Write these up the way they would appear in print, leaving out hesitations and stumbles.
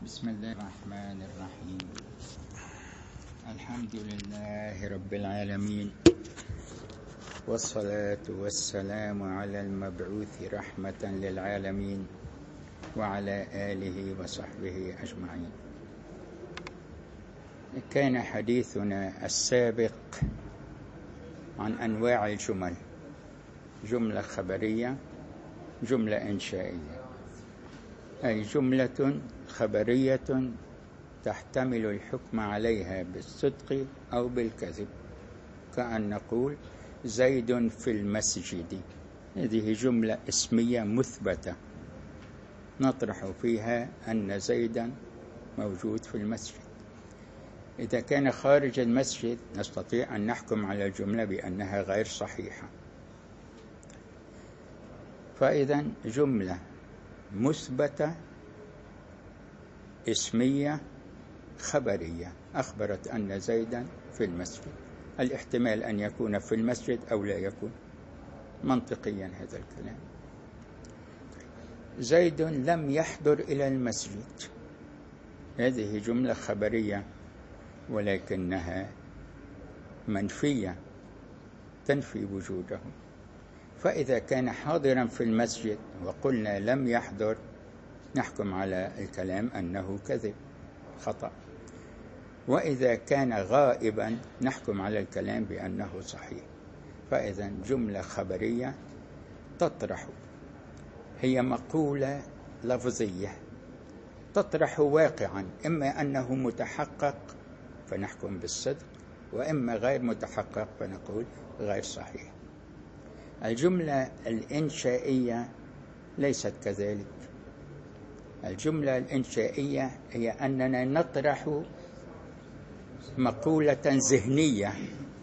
بسم الله الرحمن الرحيم. الحمد لله رب العالمين، والصلاة والسلام على المبعوث رحمة للعالمين وعلى آله وصحبه أجمعين. كان حديثنا السابق عن أنواع الجمل: جملة خبرية، جملة إنشائية، أي جملة خبرية تحتمل الحكم عليها بالصدق أو بالكذب، كأن نقول زيد في المسجد. هذه جملة اسمية مثبتة نطرح فيها أن زيدا موجود في المسجد. إذا كان خارج المسجد نستطيع أن نحكم على الجملة بأنها غير صحيحة. فإذا جملة مثبتة اسمية خبرية أخبرت أن زيدا في المسجد، الاحتمال أن يكون في المسجد أو لا يكون، منطقيا هذا الكلام. زيد لم يحضر إلى المسجد، هذه جملة خبرية ولكنها منفية تنفي وجوده. فإذا كان حاضرا في المسجد وقلنا لم يحضر نحكم على الكلام أنه كذب، خطأ. وإذا كان غائبا نحكم على الكلام بأنه صحيح. فإذا جملة خبرية تطرح، هي مقولة لفظية تطرح واقعا، إما أنه متحقق فنحكم بالصدق، وإما غير متحقق فنقول غير صحيح. الجملة الإنشائية ليست كذلك. الجملة الإنشائية هي أننا نطرح مقولة ذهنية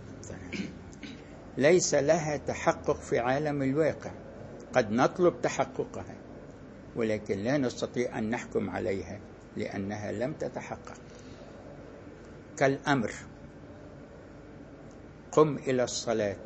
ليس لها تحقق في عالم الواقع، قد نطلب تحققها ولكن لا نستطيع أن نحكم عليها لأنها لم تتحقق. كالأمر: قم إلى الصلاة.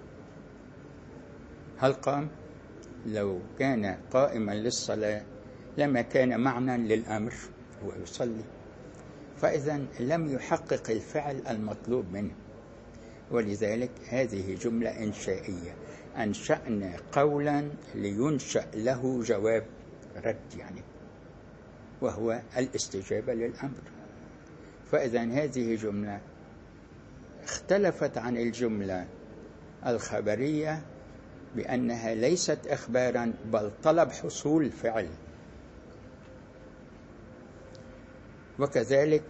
هل قام؟ لو كان قائما للصلاة لما كان معنى للأمر هو يصلي، فإذا لم يحقق الفعل المطلوب منه. ولذلك هذه جملة إنشائية، أنشأنا قولا لينشأ له جواب رد يعني، وهو الاستجابة للأمر. فإذا هذه جملة اختلفت عن الجملة الخبرية بأنها ليست إخبارا بل طلب حصول فعل. وكذلك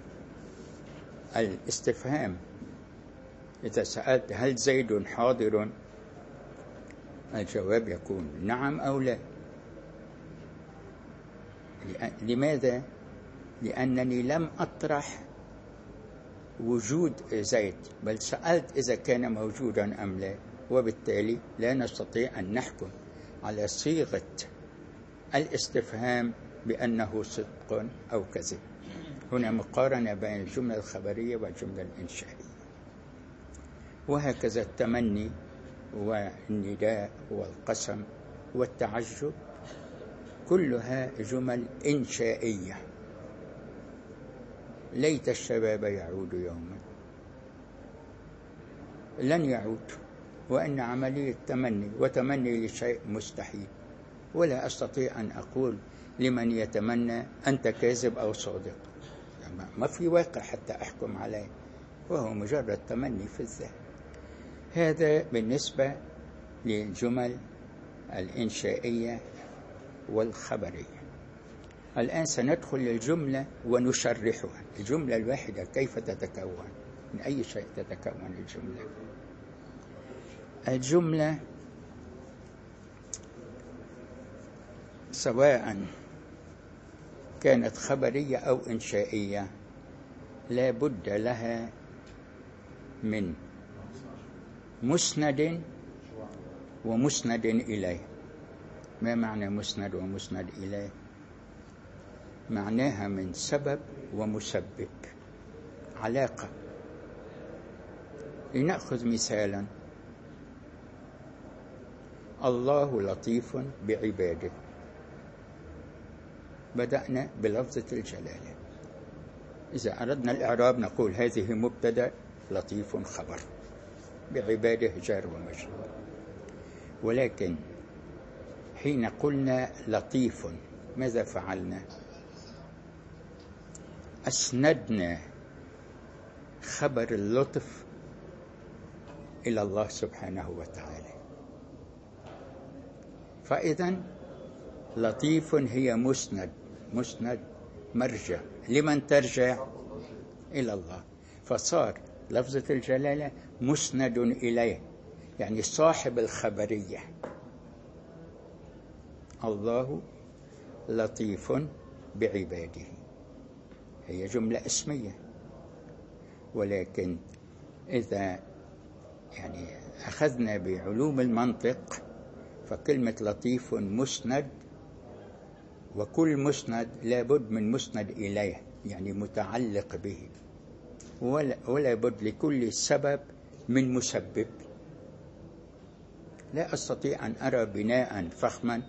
الاستفهام: إذا سألت هل زيد حاضر، الجواب يكون نعم أو لا. لماذا؟ لأنني لم أطرح وجود زيد بل سألت إذا كان موجودا أم لا، وبالتالي لا نستطيع أن نحكم على صيغة الاستفهام بأنه صدق أو كذب. هنا مقارنة بين الجملة الخبرية والجملة الإنشائية. وهكذا التمني والنداء والقسم والتعجب كلها جمل إنشائية. ليت الشباب يعود يوما، لن يعود، وأن عملية تمني وتمني لشيء مستحيل، ولا أستطيع أن أقول لمن يتمنى أنت كاذب أو صادق، ما في واقع حتى أحكم عليه، وهو مجرد تمني في الذهن. هذا بالنسبة للجمل الإنشائية والخبرية. الآن سندخل للجملة ونشرحها. الجملة الواحدة كيف تتكون؟ من أي شيء تتكون الجملة؟ الجملة سواء كانت خبرية أو إنشائية لا بد لها من مسند ومسند إليه. ما معنى مسند ومسند إليه؟ معناها من سبب ومسبب، علاقة. لنأخذ مثالا: الله لطيف بعباده. بدأنا بلفظة الجلالة. إذا أردنا الإعراب نقول هذه مبتدأ، لطيف خبر، بعباده جار ومجرور. ولكن حين قلنا لطيف ماذا فعلنا؟ أسندنا خبر اللطف إلى الله سبحانه وتعالى. فإذا لطيف هي مسند مرجع. لمن ترجع؟ إلى الله. فصار لفظة الجلالة مسند إليه، يعني صاحب الخبرية. الله لطيف بعباده هي جملة اسمية، ولكن إذا يعني أخذنا بعلوم المنطق فكلمة لطيف مسند، وكل مسند لابد من مسند إليه، يعني متعلق به، ولا بد لكل سبب من مسبب. لا أستطيع أن أرى بناء فخما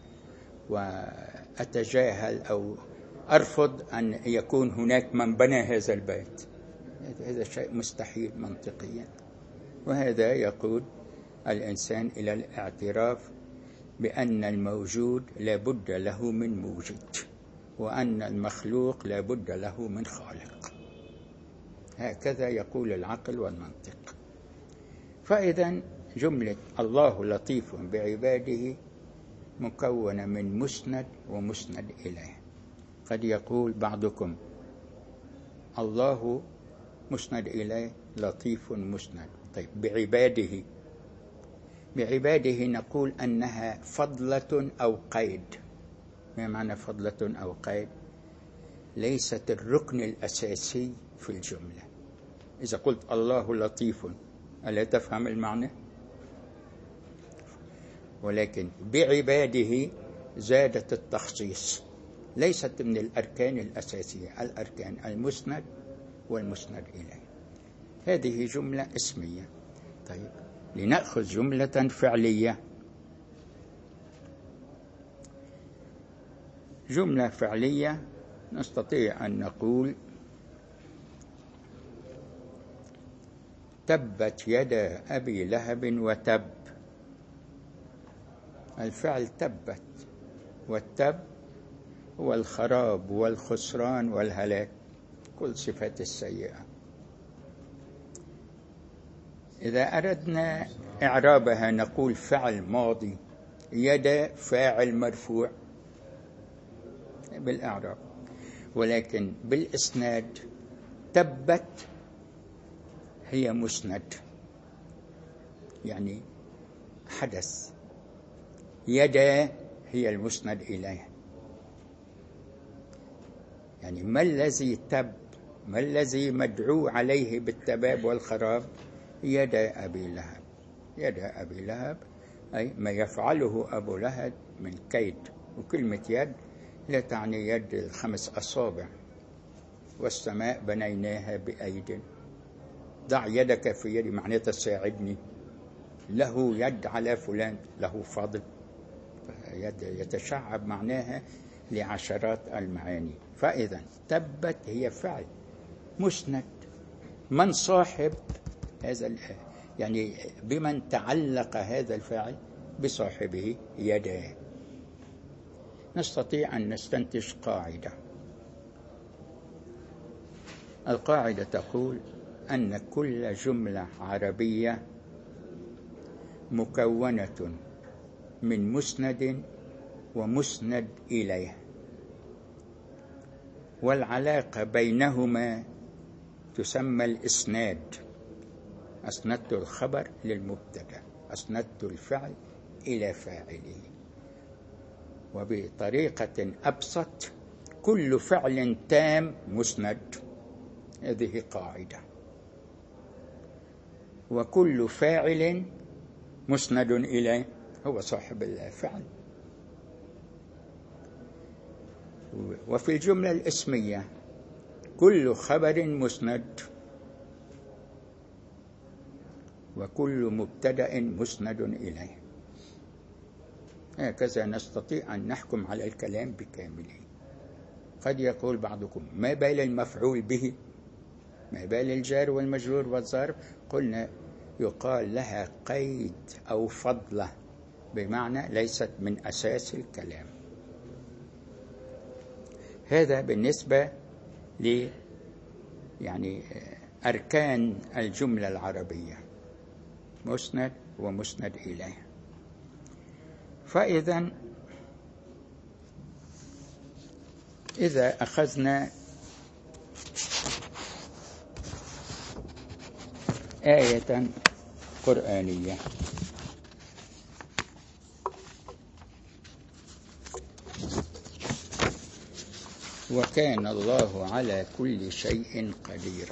وأتجاهل أو أرفض أن يكون هناك من بنى هذا البيت. هذا شيء مستحيل منطقيا. وهذا يقود الإنسان إلى الاعتراف بأن الموجود لا بد له من موجد، وأن المخلوق لا بد له من خالق. هكذا يقول العقل والمنطق. فإذا جملة الله لطيف بعباده مكونة من مسند ومسند إليه. قد يقول بعضكم الله مسند إليه، لطيف مسند. طيب بعباده نقول أنها فضلة أو قيد. ما معنى فضلة أو قيد؟ ليست الركن الأساسي في الجملة. إذا قلت الله لطيف ألا تفهم المعنى؟ ولكن بعباده زادت التخصيص، ليست من الأركان الأساسية. الأركان المسند والمسند إليه. هذه جملة اسمية. طيب لنأخذ جملة فعلية. جملة فعلية نستطيع أن نقول تبت يدا أبي لهب وتب. الفعل تبت، والتب هو الخراب والخسران والهلاك، كل صفات السيئة. إذا أردنا إعرابها نقول فعل ماضي، يدا فاعل مرفوع بالإعراب. ولكن بالإسناد تبت هي مسند، يعني حدث. يدا هي المسند إليه. يعني ما الذي تب، ما الذي مدعو عليه بالتباب والخراب؟ يدا أبي لهب. يدا أبي لهب أي ما يفعله أبو لهب من كيد. وكلمة يد لا تعني يد 5 أصابع. والسماء بنيناها بأيد. ضع يدك في يدي معناتها ساعدني. له يد على فلان، له فضل. يد يتشعب معناها لعشرات المعاني. فإذا تبت هي فعل مسند. من صاحب هذا يعني بمن تعلق هذا الفعل؟ بصاحبه يداه. نستطيع أن نستنتج قاعدة. القاعدة تقول أن كل جملة عربية مكونة من مسند ومسند إليه، والعلاقة بينهما تسمى الإسناد. أسندت الخبر للمبتدأ، أسندت الفعل إلى فاعله. وبطريقة أبسط كل فعل تام مسند، هذه قاعدة. وكل فاعل مسند إليه هو صاحب الفعل. وفي الجملة الاسمية كل خبر مسند، وكل مبتدأ مسند إليه. هكذا نستطيع أن نحكم على الكلام بكامله. قد يقول بعضكم ما بال المفعول به، ما بال الجار والمجرور والظرف؟ قلنا يقال لها قيد أو فضلة، بمعنى ليست من أساس الكلام. هذا بالنسبة ل أركان الجملة العربية، مسند ومسند إليه. فإذا إذا أخذنا آية قرآنية وكان الله على كل شيء قدير،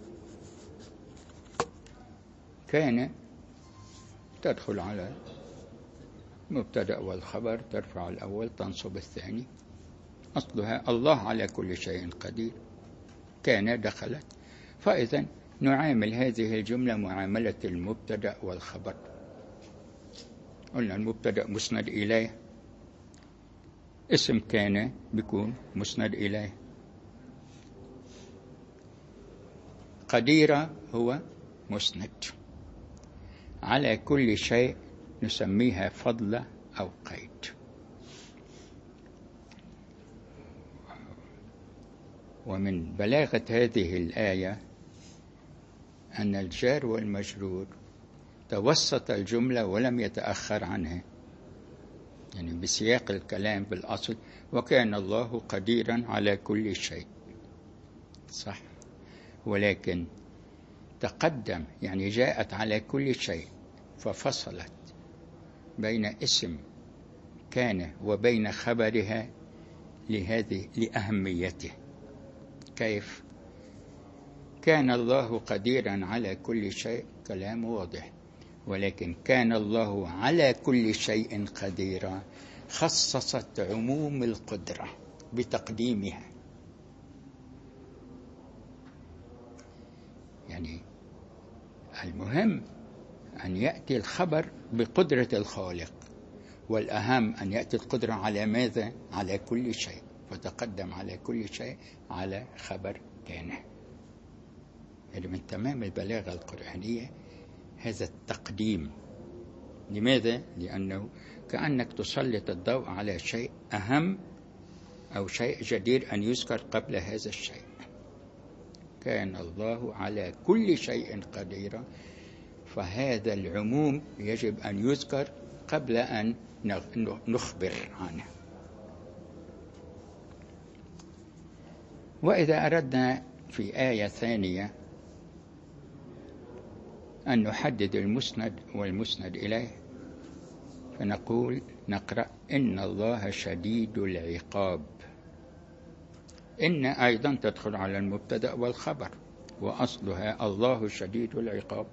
كان تدخل على مبتدأ والخبر، ترفع الأول تنصب الثاني، أصلها الله على كل شيء قدير، كان دخلت. فإذا نعامل هذه الجملة معاملة المبتدأ والخبر. قلنا المبتدأ مسند إليه، اسم كان بيكون مسند إليه، قدير هو مسند، على كل شيء نسميها فضلة أو قيد. ومن بلاغة هذه الآية أن الجار والمجرور توسط الجملة ولم يتأخر عنها، يعني بسياق الكلام بالأصل وكان الله قديرا على كل شيء، صح، ولكن تقدم، يعني جاءت على كل شيء ففصلت بين اسم كان وبين خبرها لأهميته. كيف؟ كان الله قديرا على كل شيء، كلام واضح، ولكن كان الله على كل شيء قديرا خصصت عموم القدرة بتقديمها. يعني المهم أن يأتي الخبر بقدرة الخالق، والأهم أن يأتي القدرة على ماذا؟ على كل شيء، فتقدم على كل شيء على خبر كان. يعني من تمام البلاغة القرآنية هذا التقديم. لماذا؟ لأنه كأنك تسلط الضوء على شيء أهم أو شيء جدير أن يذكر قبل هذا الشيء. كان الله على كل شيء قديرا، فهذا العموم يجب أن يذكر قبل أن نخبر عنه. وإذا أردنا في آية ثانية أن نحدد المسند والمسند إليه، فنقول نقرأ إن الله شديد العقاب. إن أيضا تدخل على المبتدأ والخبر، وأصلها الله شديد العقاب.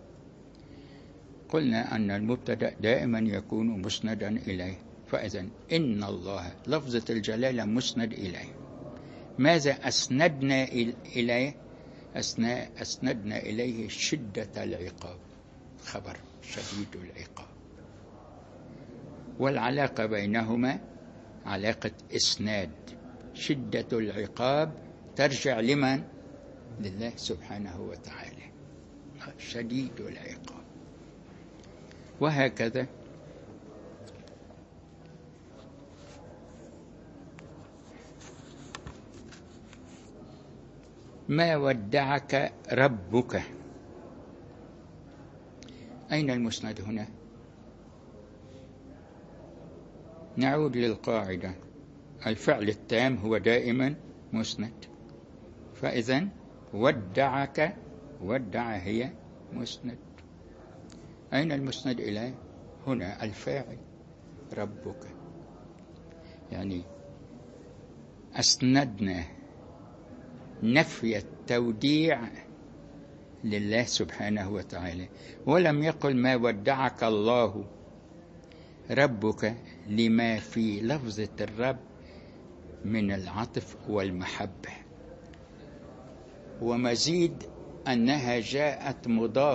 قلنا أن المبتدأ دائما يكون مسندا إليه، فإذا إن الله لفظة الجلالة مسند إليه. ماذا أسندنا إليه؟ أسندنا إليه شدة العقاب، خبر شديد العقاب، والعلاقة بينهما علاقة إسناد. شدة العقاب ترجع لمن؟ لله سبحانه وتعالى، شديد العقاب. وهكذا ما ودعك ربك. أين المسند هنا؟ نعود للقاعدة، الفعل التام هو دائما مسند، فإذا ودعك، ودع هي مسند. أين المسند إليه؟ هنا الفاعل ربك. يعني أسندنا نفي التوديع لله سبحانه وتعالى، ولم يقل ما ودعك الله ربك، لما في لفظة الرب من العطف والمحبة، ومزيد أنها جاءت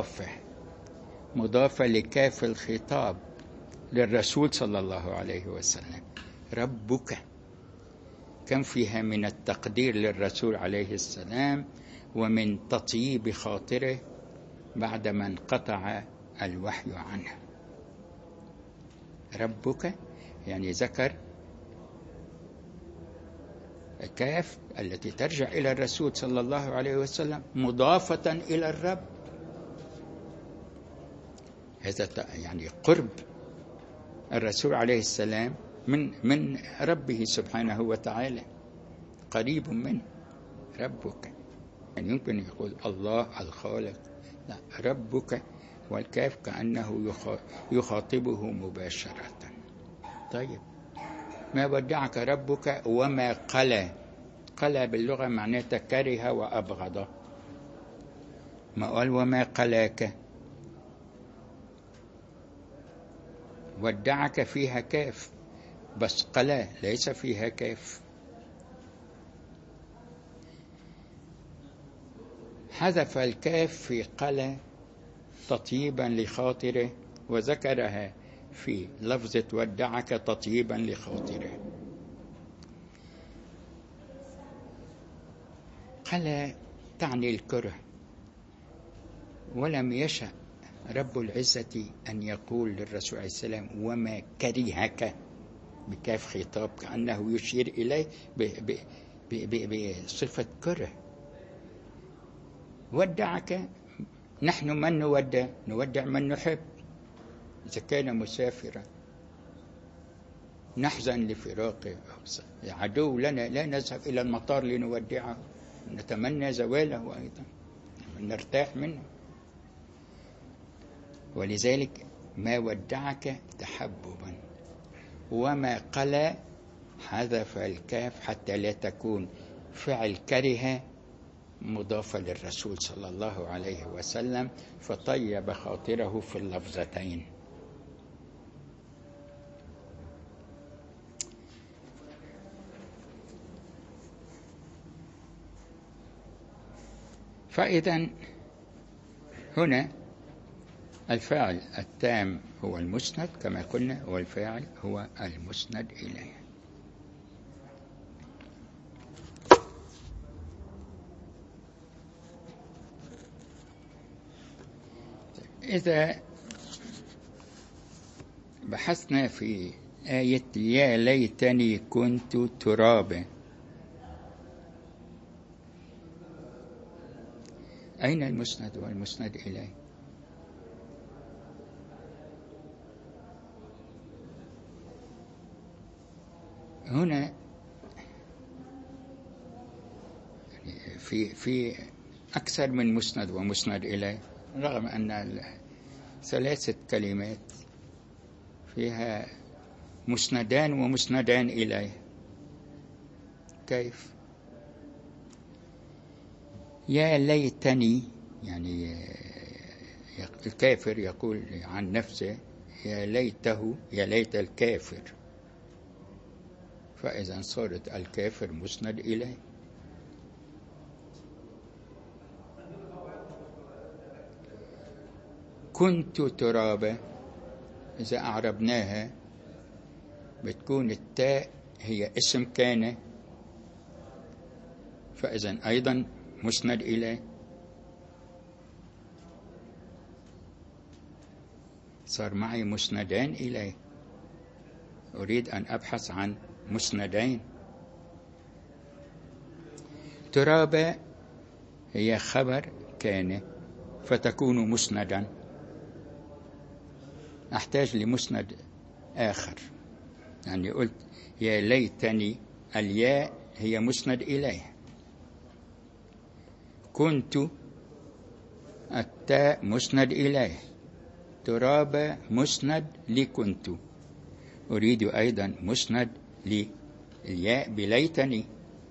مضافة لكاف الخطاب للرسول صلى الله عليه وسلم. ربك كم فيها من التقدير للرسول عليه السلام ومن تطيب خاطره بعدما انقطع الوحي عنه. ربك يعني ذكر الكاف التي ترجع إلى الرسول صلى الله عليه وسلم مضافة إلى الرب. هذا يعني قرب الرسول عليه السلام من ربه سبحانه وتعالى، قريب منه. ربك يعني يمكن يقول الله الخالق، لا، ربك والكاف كأنه يخاطبه مباشرة. طيب، ما ودعك ربك وما قلى. قلى باللغة معناتها كره وأبغض، ما قال وما قلاك. ودعك فيها كاف، بس قلى ليس فيها كاف. حذف الكاف في قلى تطيبا لخاطره، وذكرها في لفظة ودعك تطيبا لخاطره. قلى تعني الكره، ولم يشأ رب العزة أن يقول للرسول عليه السلام وما كرهك بكاف خطاب، كأنه يشير إليه بصفة كره. ودعك، نحن من نودع من نحب. إذا كان مسافرا نحزن لفراقه، عدو لنا لا نذهب إلى المطار لنودعه، نتمنى زواله أيضا، نرتاح منه. ولذلك ما ودعك تحببا، وما قلى حذف الكاف حتى لا تكون فعل كره مضافة للرسول صلى الله عليه وسلم، فطيب خاطره في اللفظتين. فإذا هنا الفاعل التام هو المسند كما قلنا، والفاعل هو المسند إليه. إذا بحثنا في آية يا ليتني كنت ترابا، أين المسند والمسند إليه؟ هنا في أكثر من مسند ومسند إليه، رغم أن 3 كلمات فيها مسندان ومسندان إليه. كيف؟ يا ليتني، يعني الكافر يقول عن نفسه يا ليته، يا ليت الكافر، فإذا صارت الكافر مسند إليه. كنت ترابا، إذا أعربناها بتكون التاء هي اسم كان، فإذا أيضا مسند إليه. صار معي مسندان إليه، أريد أن أبحث عن مسندين. ترابا هي خبر كان فتكون مسندا، أحتاج لمسند آخر. يعني قلت يا ليتني، الياء هي مسند إليه، كنت التاء مسند إليه، ترابا مسند لكنت، أريد أيضا مسند للياء بليتني.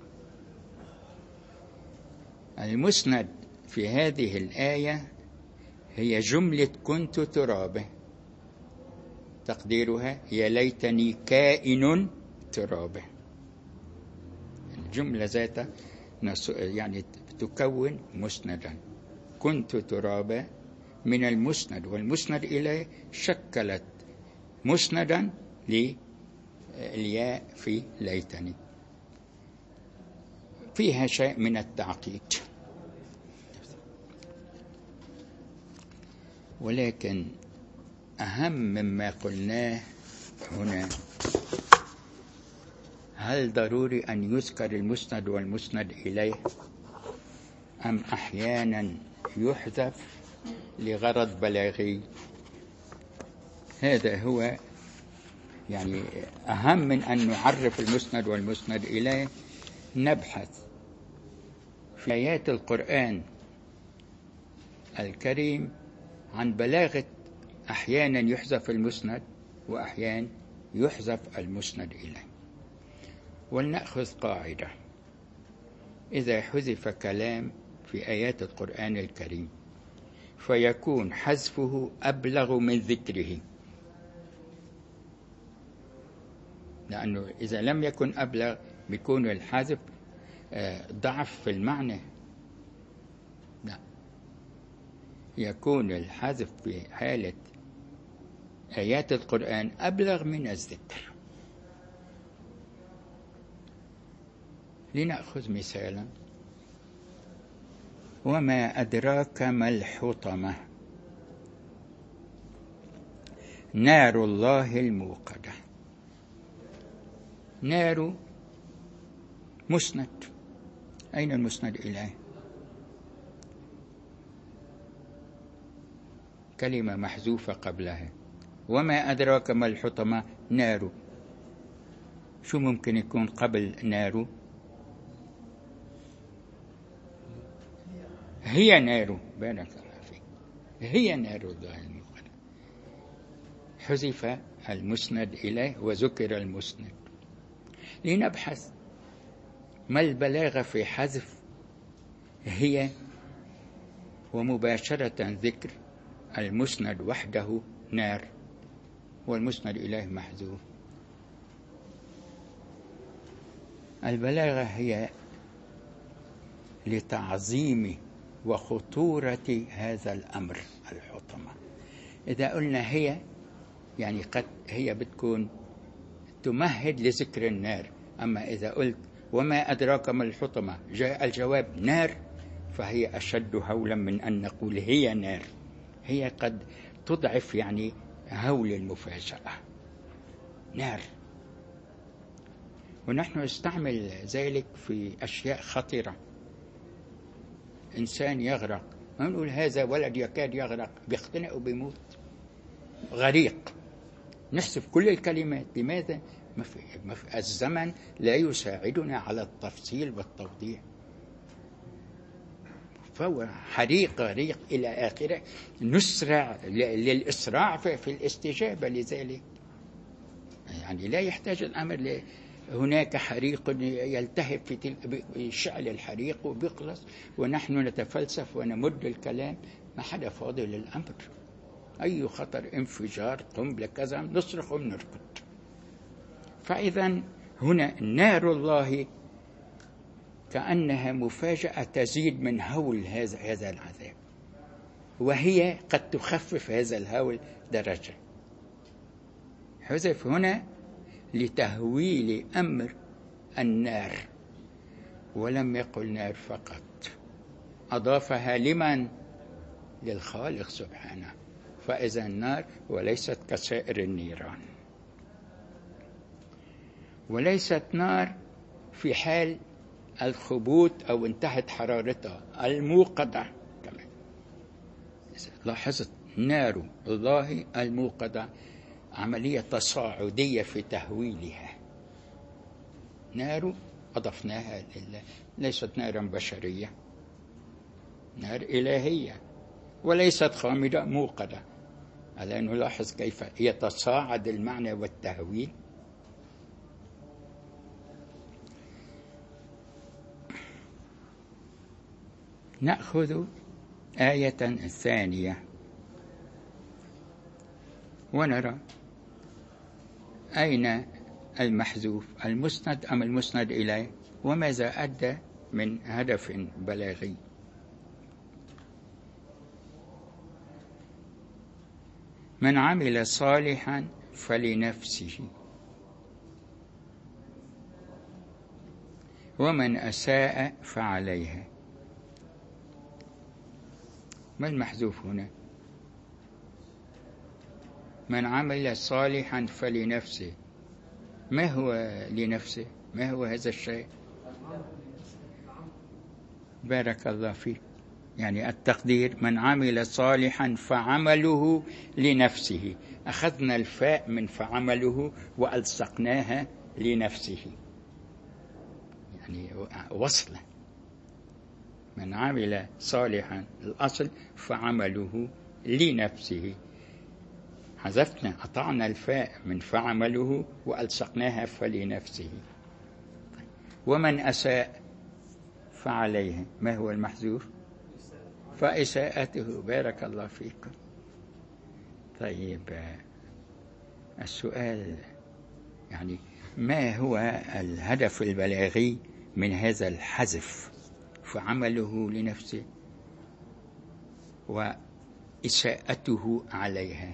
المسند في هذه الآية هي جملة كنت ترابا، تقديرها يا ليتني كائن ترابا. الجملة ذاتها يعني تكون مسندا. كنت ترابا من المسند والمسند إليه شكلت مسندا للياء في ليتني. فيها شيء من التعقيد، ولكن أهم مما قلناه هنا، هل ضروري أن يذكر المسند والمسند إليه، أم أحيانا يحذف لغرض بلاغي؟ هذا هو يعني أهم من أن نعرف المسند والمسند إليه. نبحث في آيات القرآن الكريم عن بلاغة أحيانا يحذف المسند وأحيانا يحذف المسند إليه. ولنأخذ قاعدة: إذا حذف كلام في آيات القرآن الكريم فيكون حذفه أبلغ من ذكره، لأنه إذا لم يكن أبلغ بيكون الحذف ضعف في المعنى. لا، يكون الحذف في حالة آيات القرآن أبلغ من الذكر. لنأخذ مثالا: وما أدراك ما الحطمة، نار الله الموقدة. نار مسند، أين المسند إليه؟ كلمة محذوفة قبلها. وما أدراك ما الحطمة، نار. شو ممكن يكون قبل نار؟ هي نار، بارك الله فيك، هي نار الله الموقدة. حذف المسند إليه وذكر المسند. لنبحث ما البلاغة في حذف هي ومباشرة ذكر المسند وحده نار والمسند إليه محذوف. البلاغة هي لتعظيم وخطورة هذا الأمر الحطمة. إذا قلنا هي يعني قد هي بتكون تمهد لذكر النار، أما إذا قلت وما أدراك ما الحطمة جاء الجواب نار، فهي أشد هولا من أن نقول هي نار. هي قد تضعف يعني هول المفاجأة. نار، ونحن نستعمل ذلك في أشياء خطيرة. إنسان يغرق، ما نقول هذا ولد يكاد يغرق، بيختنق وبيموت، غريق. نحذف كل الكلمات. لماذا؟ الزمن لا يساعدنا على التفصيل والتوضيح. فهو حريق غريق إلى آخره. نسرع للإسراع في الاستجابة لذلك. يعني لا يحتاج الأمر هناك حريق يلتهب في شعل الحريق وبيخلص، ونحن نتفلسف ونمد الكلام. ما حدا فاضي للأمر. أي خطر، انفجار، قنبلة، كذا، نصرخ ونركض. فإذا هنا نار الله كأنها مفاجأة تزيد من هول هذا العذاب، وهي قد تخفف هذا الهول درجة. حذف هنا لتهويل أمر النار، ولم يقل نار فقط، أضافها لمن؟ للخالق سبحانه. فإذا النار وليست كسائر النيران، وليست نار في حال الخبوت أو انتهت حرارتها، الموقدة كمان. لاحظت نار الله الموقدة عملية تصاعدية في تهويلها. نار أضفناها لله، ليست نارا بشرية، نار إلهية، وليست خامدة موقدة. ألا نلاحظ كيف يتصاعد المعنى والتهويل؟ نأخذ آية ثانية ونرى أين المحذوف، المسند أم المسند إليه، وماذا أدى من هدف بلاغي. من عمل صالحا فلنفسه ومن أساء فعليها. ما المحذوف هنا؟ من عمل صالحا فلنفسه. ما هو لنفسه؟ ما هو هذا الشيء؟ بارك الله فيك. يعني التقدير من عمل صالحا فعمله لنفسه. أخذنا الفاء من فعمله وألصقناها لنفسه، يعني وصلة. من عمل صالحا الأصل فعمله لنفسه، حذفنا قطعنا الفاء من فعمله وألصقناها فلنفسه. ومن أساء فعليه. ما هو المحذوف؟ فإساءته. بارك الله فيكم. طيب السؤال يعني ما هو الهدف البلاغي من هذا الحذف؟ فعمله لنفسه وإساءته عليها.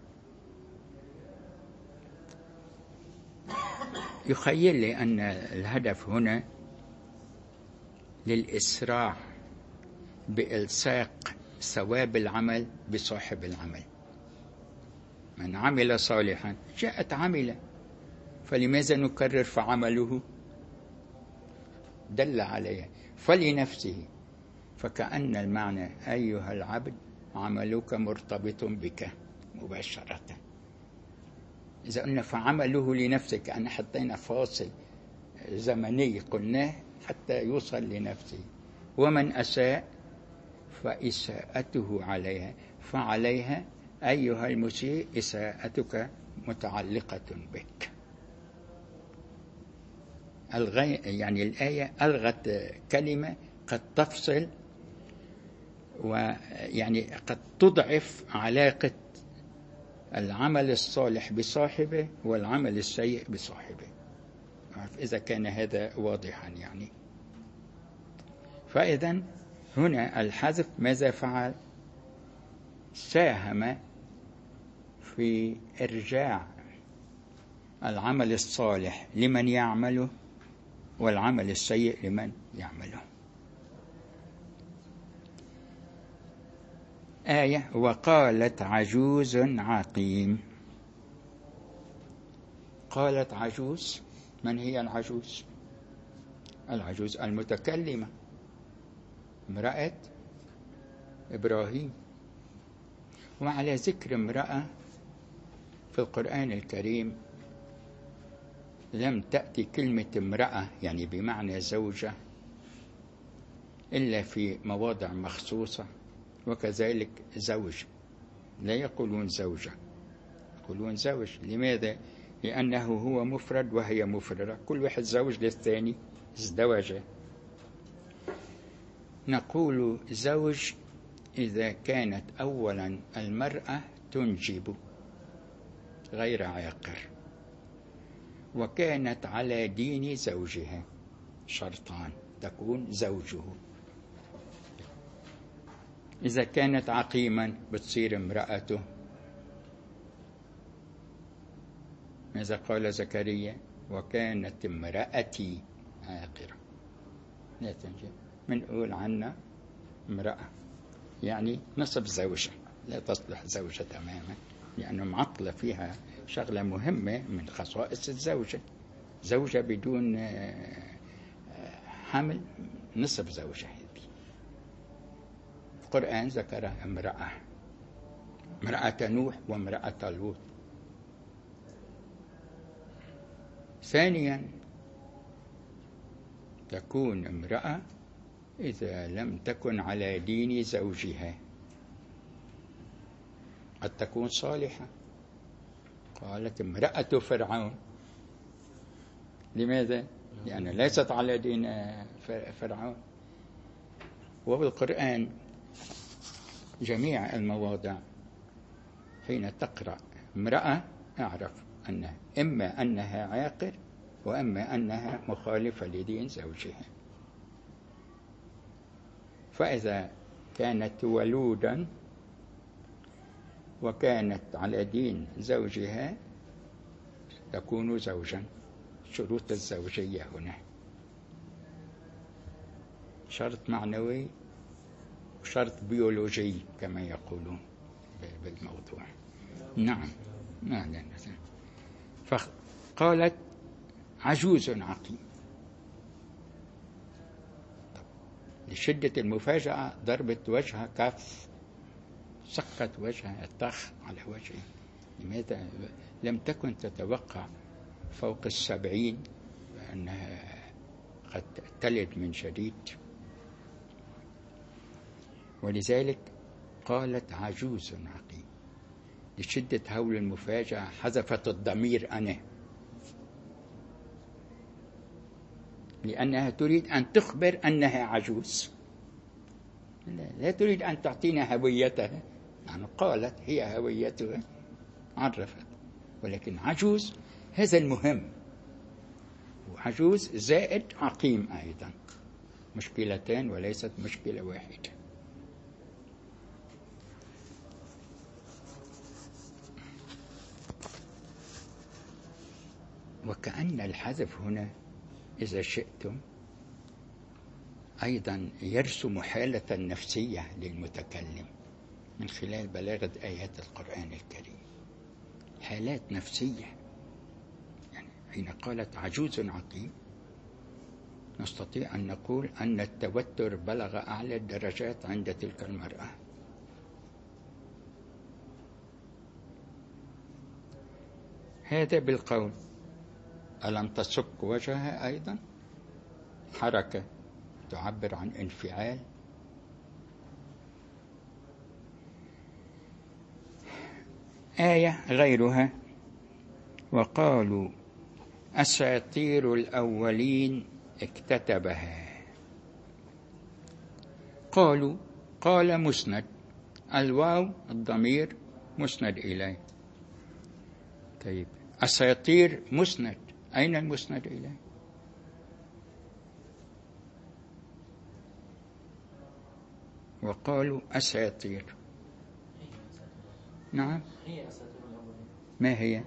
يخيل لي أن الهدف هنا للإسراع بإلصاق ثواب العمل بصاحب العمل. من عمل صالحا جاءت عمل، فلماذا نكرر فعمله؟ دل عليها فلنفسه، فكأن المعنى أيها العبد عملك مرتبط بك مباشرة. إذا قلنا فعمله لنفسه كأن حطينا فاصل زمني قلناه حتى يوصل لنفسه. ومن أساء فإساءته عليها، فعليها أيها المسيء إساءتك متعلقة بك. يعني الآية ألغت كلمة قد تفصل ويعني قد تضعف علاقة العمل الصالح بصاحبه والعمل السيء بصاحبه، إذا كان هذا واضحا يعني. فإذا هنا الحذف ماذا فعل؟ ساهم في إرجاع العمل الصالح لمن يعمله والعمل السيء لمن يعمله. آية وقالت عجوز عقيم. قالت عجوز، من هي العجوز؟ العجوز المتكلمة، امرأة إبراهيم. وعلى ذكر امرأة في القرآن الكريم لم تأتي كلمة امرأة يعني بمعنى زوجة إلا في مواضع مخصوصة، وكذلك زوج لا يقولون زوجة، يقولون زوج. لماذا؟ لأنه هو مفرد وهي مفردة، كل واحد زوج للثاني، ازدوجة. نقول زوج إذا كانت أولا المرأة تنجب غير عاقر، وكانت على دين زوجها، شرطان تكون زوجه. إذا كانت عقيما بتصير امرأته. ماذا قال زكريا؟ وكانت امرأتي عاقرة. لا تنجب، منقول عنا امرأة يعني نصب زوجة، لا تصلح زوجة تماما، لأنه معطلة فيها شغلة مهمة من خصائص الزوجة. زوجة بدون حمل نصب زوجة. القرآن ذكر امرأة، امرأة نوح وامرأة لوط. ثانيا تكون امرأة إذا لم تكن على دين زوجها، قد تكون صالحة. قالت امرأة فرعون، لماذا؟ لأن ليست على دين فرعون. وبالقرآن جميع المواضع حين تقرأ امرأة اعرف أنها إما أنها عاقر وإما أنها مخالفة لدين زوجها. فإذا كانت ولودا وكانت على دين زوجها تكون زوجا. شروط الزوجية هنا. شرط معنوي وشرط بيولوجي كما يقولون بالموضوع. نعم. فقالت عجوز عقيم. لشدة المفاجأة ضربت وجهها كف، سقط وجهها طخ على وجهه. لماذا لم تكن تتوقع فوق 70 أنها قد تلد من جديد؟ ولذلك قالت عجوز عقيم. لشدة هول المفاجأة حذفت الضمير أنا، لأنها تريد أن تخبر أنها عجوز، لا تريد أن تعطينا هويتها. يعني قالت هي هويتها، عرفت، ولكن عجوز هذا المهم. وعجوز زائد عقيم أيضا، مشكلتان وليست مشكلة واحدة. وكأن الحذف هنا إذا شئتم أيضا يرسم حالة نفسية للمتكلم من خلال بلاغة آيات القرآن الكريم. حالات نفسية، يعني حين قالت عجوز عقيم نستطيع أن نقول أن التوتر بلغ أعلى الدرجات عند تلك المرأة. هذا بالقول. ألم تسك وجهها أيضا؟ حركة تعبر عن انفعال. آية غيرها: وقالوا أساطير الأولين اكتتبها. قالوا، قال مسند، الواو الضمير مسند إليه. طيب أساطير مسند، أين المسند إليه؟ وقالوا أساطير. نعم، هي أساطير الأولين. ما هي؟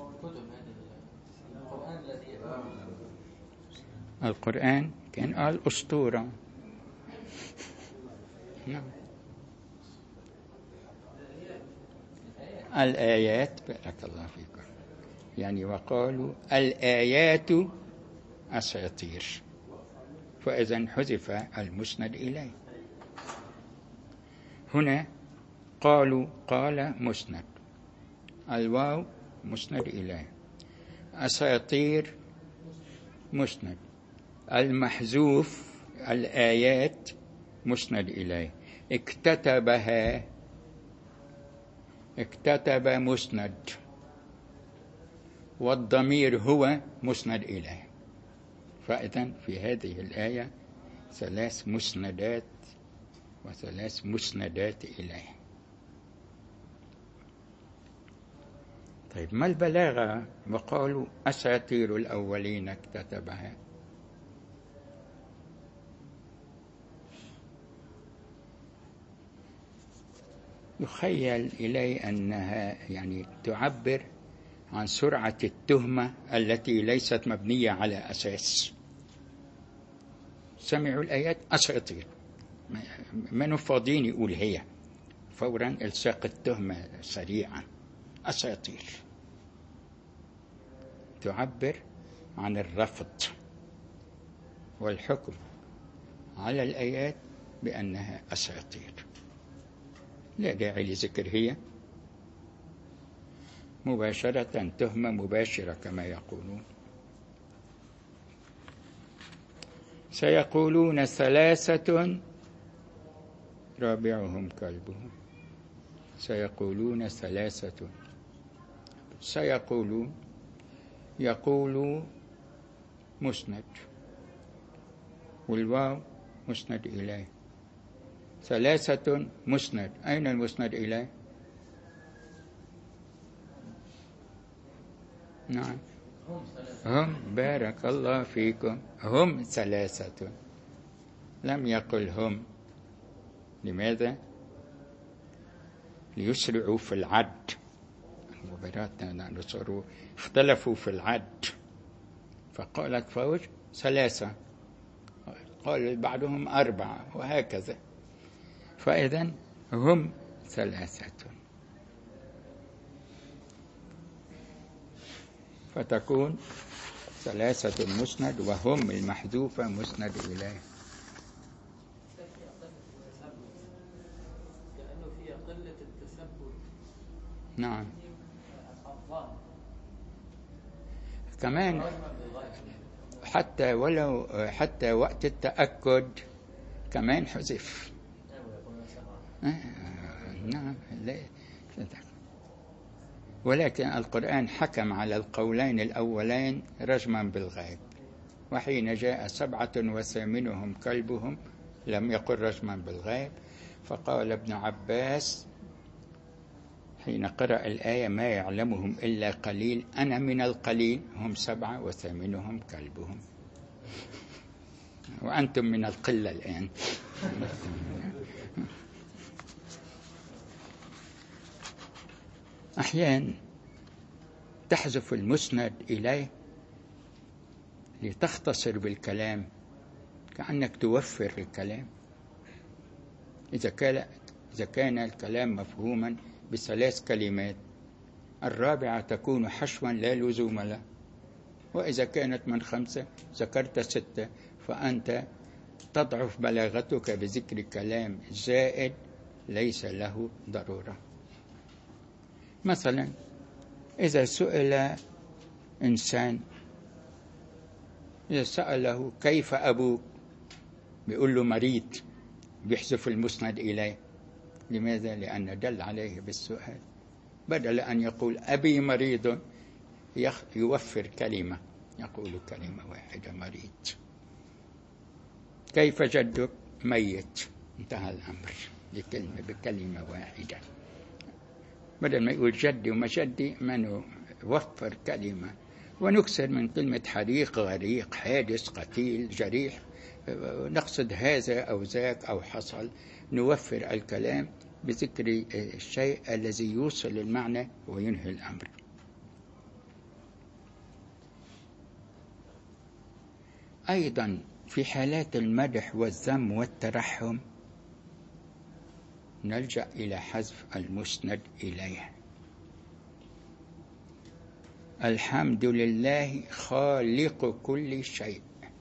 القرآن كان قال أسطورة. نعم. الآيات، بارك الله فيكم، يعني وقالوا الآيات أساطير، فإذا حذف المسند إليه. هنا قالوا قال مسند، الواو مسند إليه، أساطير مسند، المحذوف الآيات مسند إليه، اكتتبها، اكتتب مسند، والضمير هو مسند إليه. فإذن في هذه الآية 3 مسندات و3 مسندات إليه. طيب ما البلاغة؟ وقالوا أساطير الأولين اكتتبها. يخيل إلي أنها يعني تعبر عن سرعة التهمة التي ليست مبنية على أساس. سمعوا الآيات أساطير، من فاضين يقول هي، فورا إلصاق التهمة سريعا، أساطير. تعبر عن الرفض والحكم على الآيات بأنها أساطير. لا داعي لذكر هي، مباشرة تهمة مباشرة كما يقولون. سيقولون 3 رابعهم كلبهم. سيقولون 3. سيقولون، يقول مسند، والواو مسند إليه، 3 مسند. أين المسند إليه؟ نعم، هم، بارك الله فيكم، هم 3. لم يقل هم. لماذا؟ ليسرعوا في العد. مباراتنا نصروا اختلفوا في العد، فقالت فوج 3. قال بعضهم 4 وهكذا. فإذن هم 3، فتكون 3 المسند وهم المحذوفة مسند إليه. لأنه في قلة التسبب. نعم. كمان حتى وقت التأكد كمان حذف. نعم. ولكن القرآن حكم على القولين الأولين رجما بالغيب، وحين جاء 7 وثامنهم كلبهم لم يقل رجما بالغيب. فقال ابن عباس حين قرأ الآية: ما يعلمهم إلا قليل، أنا من القليل، هم 7 وثامنهم كلبهم، وأنتم من القلة الآن. أحيانا تحذف المسند إليه لتختصر بالكلام، كأنك توفر الكلام. إذا كان الكلام مفهوما ب3 كلمات، 4 تكون حشوا لا لزوم له، وإذا كانت من 5 ذكرت 6، فأنت تضعف بلاغتك بذكر كلام زائد ليس له ضرورة. مثلا إذا سئل إنسان، إذا سأله كيف أبوك، بيقول له مريض، بيحذف المسند إليه. لماذا؟ لأن دل عليه بالسؤال، بدل أن يقول أبي مريض يوفر كلمة، يقول كلمة واحدة: مريض. كيف جدك؟ ميت. انتهى الأمر بكلمة واحدة، بدل ما يقول جدي وما جدي، ما نوفر كلمة. ونكسر من كلمة حريق، غريق، حادث، قتيل، جريح، نقصد هذا أو ذاك أو حصل. نوفر الكلام بذكر الشيء الذي يوصل المعنى وينهي الأمر. أيضا في حالات المدح والذم والترحم نلجأ إلى حذف المسند إليه. الحمد لله خالق كل شيء.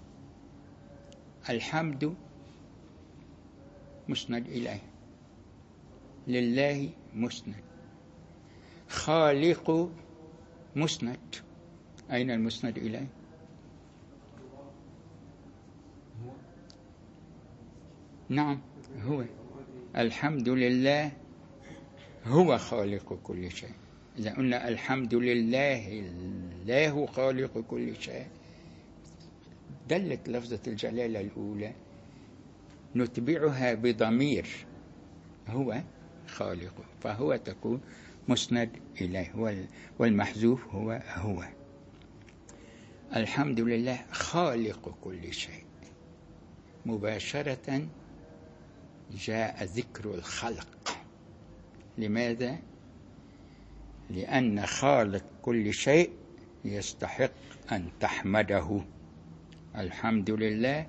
الحمد مسند إليه، لله مسند، خالق مسند. أين المسند إليه؟ نعم، هو. الحمد لله هو خالق كل شيء. إذا قلنا الحمد لله الله خالق كل شيء، دلت لفظة الجلالة الأولى نتبعها بضمير هو خالق، فهو تكون مسند إليه، والمحذوف هو. الحمد لله خالق كل شيء، مباشرة جاء ذكر الخلق. لماذا؟ لأن خالق كل شيء يستحق أن تحمده. الحمد لله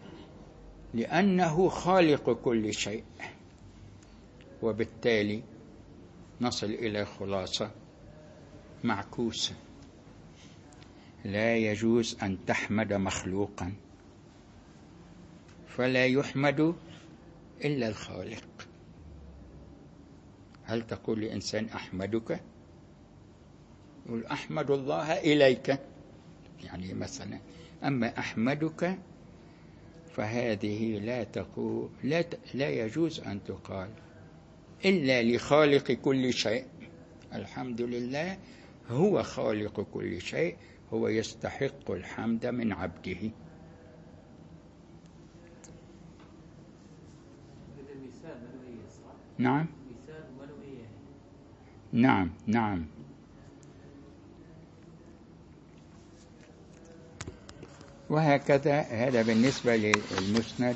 لأنه خالق كل شيء. وبالتالي نصل إلى خلاصة معكوسة: لا يجوز أن تحمد مخلوقا، فلا يحمد إلا الخالق. هل تقول لإنسان أحمدك؟ يقول أحمد الله إليك، يعني مثلا. أما أحمدك فهذه لا يجوز أن تقال إلا لخالق كل شيء. الحمد لله هو خالق كل شيء، هو يستحق الحمد من عبده. نعم نعم نعم. وهكذا هذا بالنسبة للمسند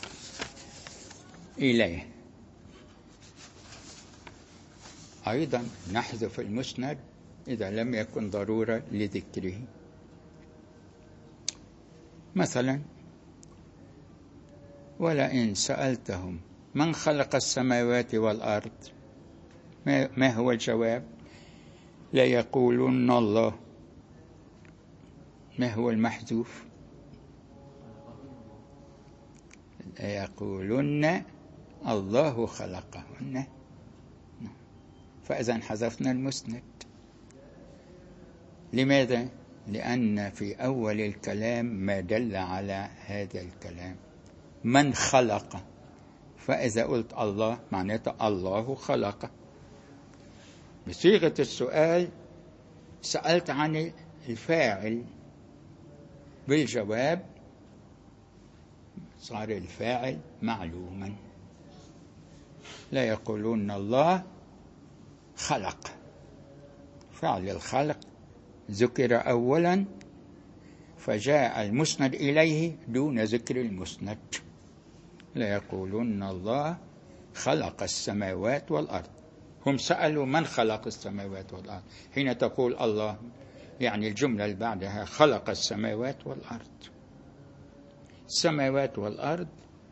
إليه. أيضا نحذف المسند إذا لم يكن ضرورة لذكره. مثلا ولئن سألتهم من خلق السماوات والأرض ما هو الجواب؟ ليقولن الله. ما هو المحذوف؟ ليقولن الله خلقهن. فإذا حذفنا المسند. لماذا؟ لأن في أول الكلام ما دل على هذا الكلام من خلق، فإذا قلت الله معناته الله خلق. بصيغة السؤال سألت عن الفاعل، بالجواب صار الفاعل معلوما. لا يقولون الله خلق، فعل الخلق ذكر أولا فجاء المسند إليه دون ذكر المسند. لا يقولون الله خلق السماوات والأرض. هم سألوا من خلق السماوات والأرض. حين تقول الله يعني الجملة اللي بعدها خلق السماوات والأرض. السماوات والأرض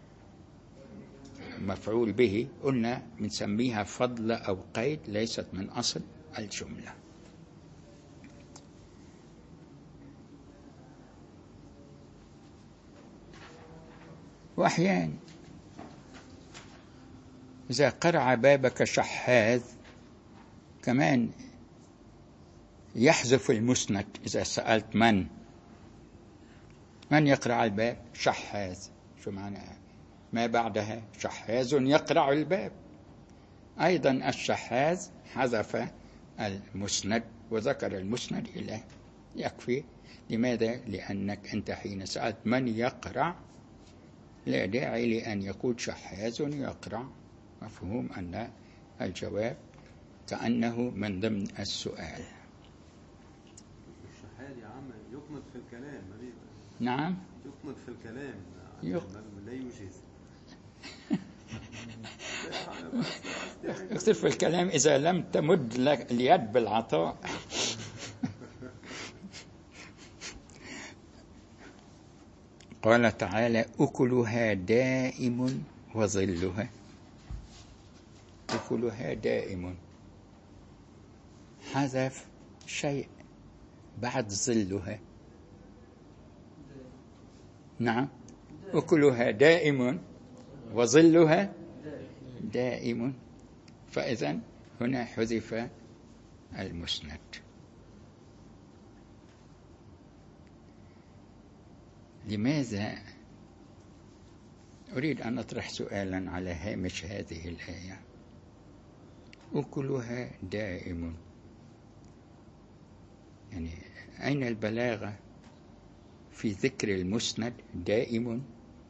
مفعول به، قلنا بنسميها فضل أو قيد، ليست من أصل الجملة. وأحيانا إذا قرع بابك شحاذ كمان يحذف المسند. إذا سألت من يقرع الباب؟ شحاذ. شو معناها؟ ما بعدها شحاذ يقرع الباب. أيضا الشحاذ حذف المسند وذكر المسند إليه، يكفي. لماذا؟ لأنك أنت حين سألت من يقرع لا داعي لأن يقول شحاذ يقرع. مفهوم أن الجواب كأنه من ضمن السؤال. الشحاذ يا عم يقمت في الكلام. نعم يقمت في الكلام لا يوجز. اكثر في الكلام إذا لم تمد لك اليد بالعطاء. قال تعالى أكلها دائم وظلها. أكلها دائم، حذف شيء بعد ظلها. نعم، أكلها دائم وظلها دائم، فإذا هنا حذف المسند. لماذا؟ أريد أن أطرح سؤالا على هامش هذه الآية. أكلها دائم، يعني أين البلاغة في ذكر المسند دائم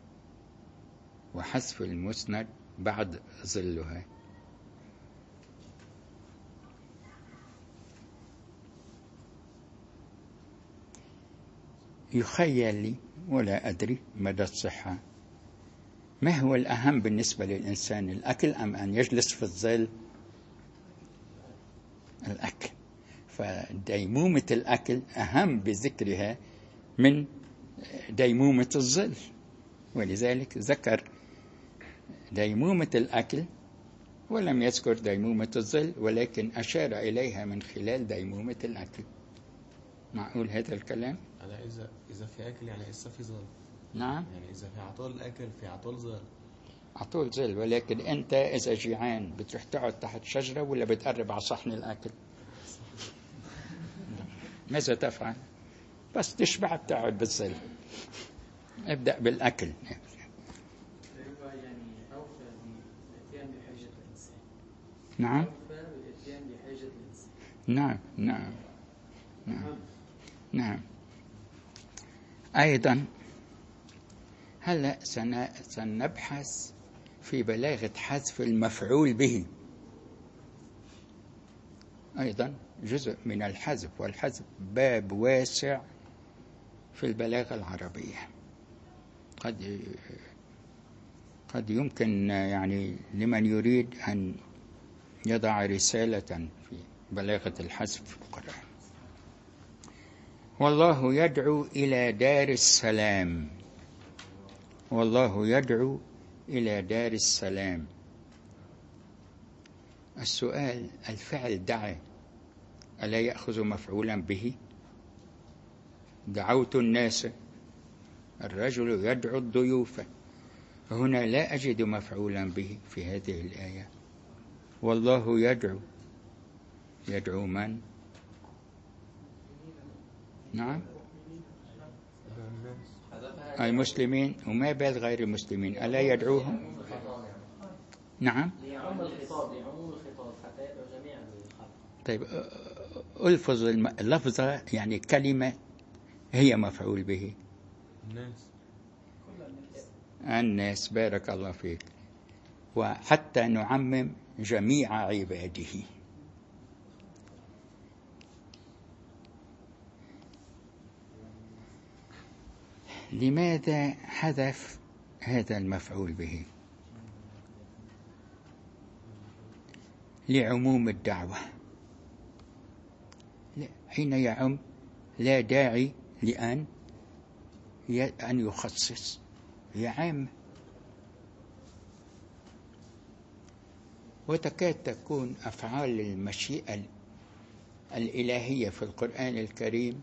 وحذف المسند بعد ظلها؟ يخيل لي ولا أدري مدى الصحة، ما هو الأهم بالنسبة للإنسان، الأكل أم أن يجلس في الظل؟ الأكل. فديمومة الأكل أهم بذكرها من ديمومة الظل، ولذلك ذكر ديمومة الأكل ولم يذكر ديمومة الظل، ولكن أشار إليها من خلال ديمومة الأكل. معقول هذا الكلام؟ أنا إذا في أكل يعني لسه في ظل. نعم، يعني إذا في عطول الأكل في عطول ظل. عطول ظل، ولكن أنت إذا جيعان بتروح تقعد تحت شجرة ولا بتقرب على صحن الأكل؟ ماذا تفعل؟ بس تشبع بتقعد بالظل. ابدأ بالأكل. يعني أوفى بالإتيان بحاجة الإنسان. نعم. أوفى بالإتيان بحاجة الإنسان. نعم نعم نعم نعم. أيضا هلأ سنبحث في بلاغة حذف المفعول به، أيضا جزء من الحذف، والحذف باب واسع في البلاغة العربية. قد يمكن يعني لمن يريد أن يضع رسالة في بلاغة الحذف في القرآن. والله يدعو إلى دار السلام والله يدعو إلى دار السلام. السؤال: الفعل دعا ألا يأخذ مفعولا به؟ دعوت الناس، الرجل يدعو الضيوف. هنا لا أجد مفعولا به في هذه الآية. والله يدعو، يدعو من؟ نعم، المسلمين. وما بال غير المسلمين، ألا يدعوهم؟ نعم. ليعم الخطاب، لعموم الخطاب حتى يدعو جميع الخلق. طيب، ألفظ اللفظة، يعني كلمة هي مفعول به. الناس، بارك الله فيك. وحتى نعمم جميع عباده. لماذا حذف هذا المفعول به؟ لعموم الدعوة. حين يعم لا داعي لأن يخصص، هي عامة. وتكاد تكون أفعال المشيئة الإلهية في القرآن الكريم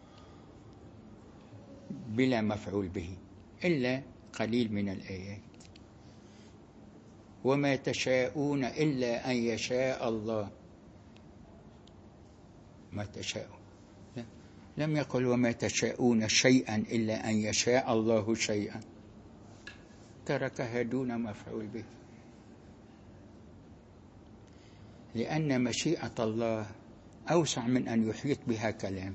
بلا مفعول به إلا قليل من الآيات. وما تشاءون إلا أن يشاء الله. ما تشاءون، لم يقل وما تشاءون شيئا إلا أن يشاء الله شيئا، تركها دون مفعول به. لأن مشيئة الله أوسع من أن يحيط بها كلام.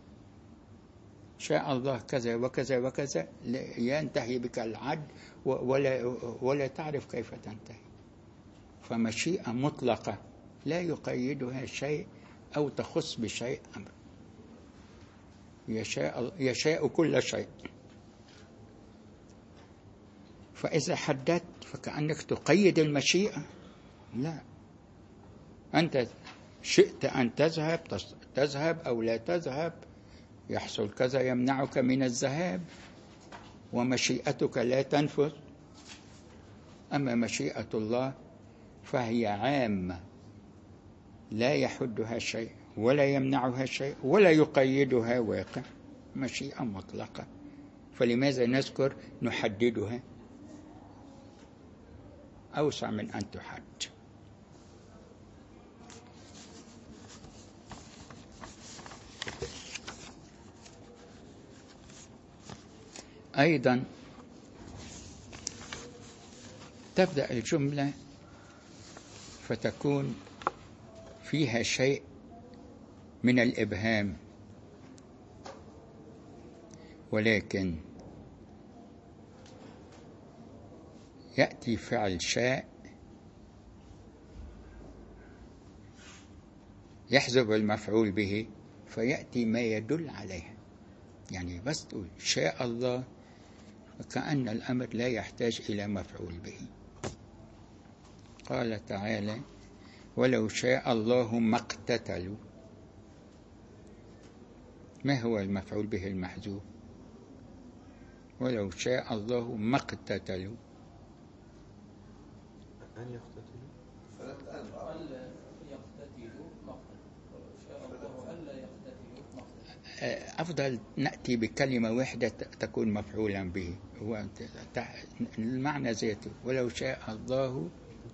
شاء الله كذا وكذا وكذا، ينتهي بك العد ولا تعرف كيف تنتهي. فمشيئة مطلقة لا يقيدها شيء أو تخص بشيء أمر. يشاء كل شيء. فإذا حددت فكأنك تقيد المشيئة. لا، أنت شئت أن تذهب أو لا تذهب، يحصل كذا يمنعك من الذهاب، ومشيئتك لا تنفذ. أما مشيئة الله فهي عامة، لا يحدها شيء ولا يمنعها شيء ولا يقيدها واقع. مشيئة مطلقة، فلماذا نحددها؟ أوسع من أن تحد. أيضا تبدأ الجملة فتكون فيها شيء من الإبهام، ولكن يأتي فعل شاء يحذف المفعول به فيأتي ما يدل عليه. يعني بس تقول شاء الله وكأن الأمر لا يحتاج إلى مفعول به. قال تعالى: ولو شاء الله ما اقتتلوا. ما هو المفعول به المحذوف؟ ولو شاء الله ما اقتتلوا. أن يقتتلوا. ألا يقتتلوا مقتل. ولو شاء الله ألا يقتتلوا مقتل. أفضل نأتي بكلمة واحدة تكون مفعولا به، هو المعنى ذاته. ولو شاء الله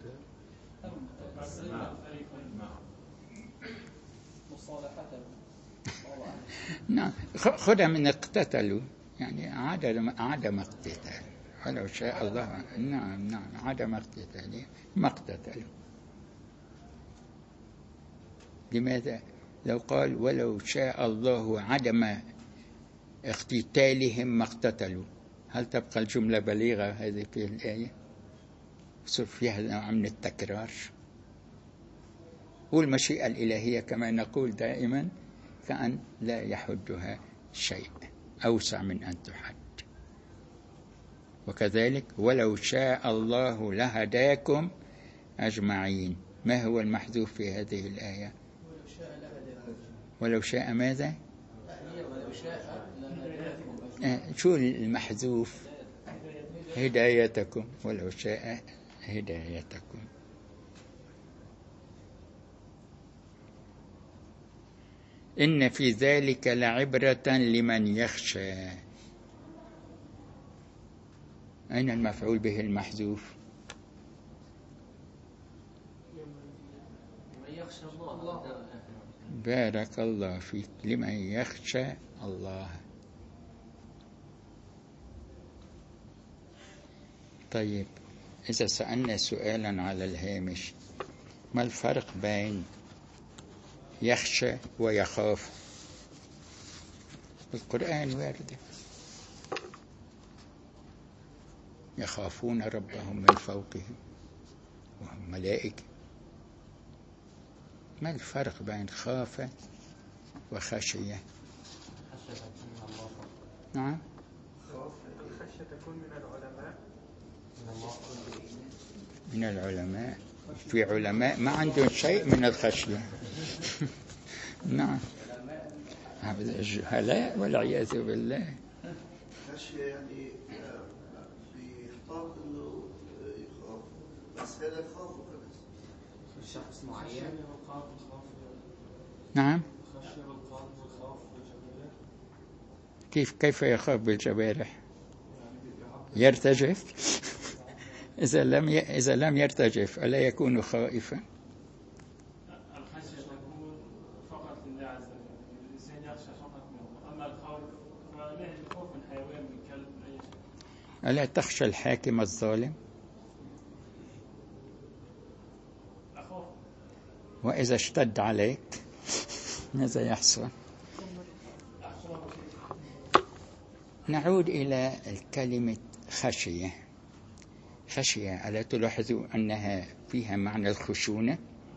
نعم، خذها من اقتتلوا، يعني عدم اقتتال. ولو شاء الله، نعم عدم اقتتال، ما اقتتلوا. لماذا؟ لو قال ولو شاء الله عدم اقتتالهم ما اقتتلوا، هل تبقى الجملة بليغة هذه في الآية؟ يصير فيها نوع من التكرار. والمشيئة الإلهية كما نقول دائما كأن لا يحدها شيء، أوسع من أن تحد. وكذلك ولو شاء الله لهداكم أجمعين. ما هو المحذوف في هذه الآية؟ ولو شاء ماذا؟ ولو شاء لهداكم. شو المحذوف؟ هدايتكم ولو شاء هدايتكم. إن في ذلك لعبرة لمن يخشى. أين المفعول به المحذوف؟ من يخشى الله. بارك الله فيك. لمن يخشى الله. طيب، إذا سألنا سؤالا على الهامش، ما الفرق بين يخشى ويخاف؟ القرآن واردة: يخافون ربهم من فوقهم وهم ملائكة. ما الفرق بين خاف وخشية؟ نعم. الخشية تكون من العلماء. من العلماء. في علماء ما عندهم شيء من الخشية. نعم، هذا الجهلاء والعياذ بالله. خشية يعني بيخطاب انه يخاف، بس هذا يخاف شخص معين. نعم. كيف يخاف بالجوارح؟ يرتجف. إذا لم يرتجف ألا يكون خائفا؟ الخشية تكون فقط لله عز وجل، الإنسان يخشى فقط منه. أما الخوف فله الخوف من حيوان، من كلب، من أي شيء. ألا تخشى الحاكم الظالم؟ أخاف. وإذا اشتد عليك ماذا يحصل؟ نعود إلى الكلمة خشية. خشية، ألا تلاحظوا أنها فيها معنى الخشونة؟